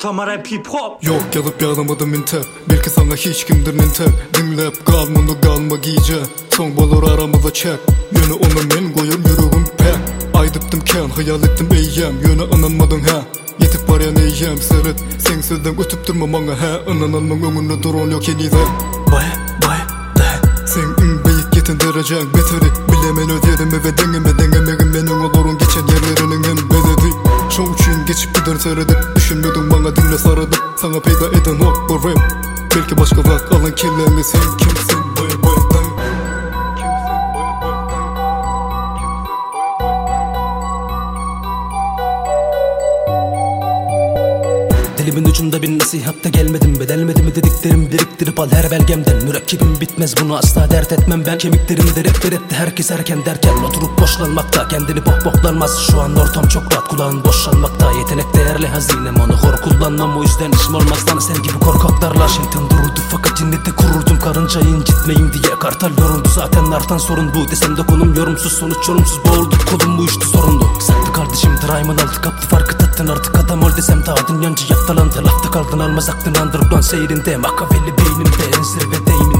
ortama rap hip hop. Yok gelip yanamadım intep, belki sana hiç kimdir intep. Dinlep kalmanı kalma giyce, son bolur aramıza çek. Yönü onu men koyum yüreğim pek. Aydıptım ken, hayal ettim eyyem, yönü ananmadın ha. Yetip var ya neyyem seret, sen sözden ötüp durma bana ha. Anananın önünde duran yok yenide. Sen beyik yetin derecen beteri, bilemen öderim ve dengemeğin benim olurun geçen yerlerinin en bededi. Şow için geçip gider seyredip, düşünmüyordun bana dinle sarıdıp. Sana peyda eden o bu rap, belki başka vak alan kirlenme. Sen kimsin Dilimin ucunda bir nasihatta gelmedim, bedelmedi mi dediklerim biriktirip al her belgemden. Mürekkebim bitmez, bunu asla dert etmem ben. Kemiklerimi de rap etti herkes erken derken, oturup boşlanmakta kendini boklanmaz. Şu an ortam çok rahat, kulağın boşalmakta. Yetenek değerli hazinem, onu hor kullanmam, o yüzden işim olmaz lan sen gibi korkaklarla. Şeytan dururdu fakat yine de kururdum, karıncayı incitmeyim diye. Kartal yoruldu zaten, artan sorun bu desem de konum yorumsuz, sonuç yorumsuz boğulduk. Kolum bu işte sorundu, saklı kardeşim Drayman altı kaptı, farkı tattın artık adam ol desem daha dünyancı yaptalandı. Lafta kaldın almaz aklın underground seyrinde, Makaveli beynimde en zirvedeyim.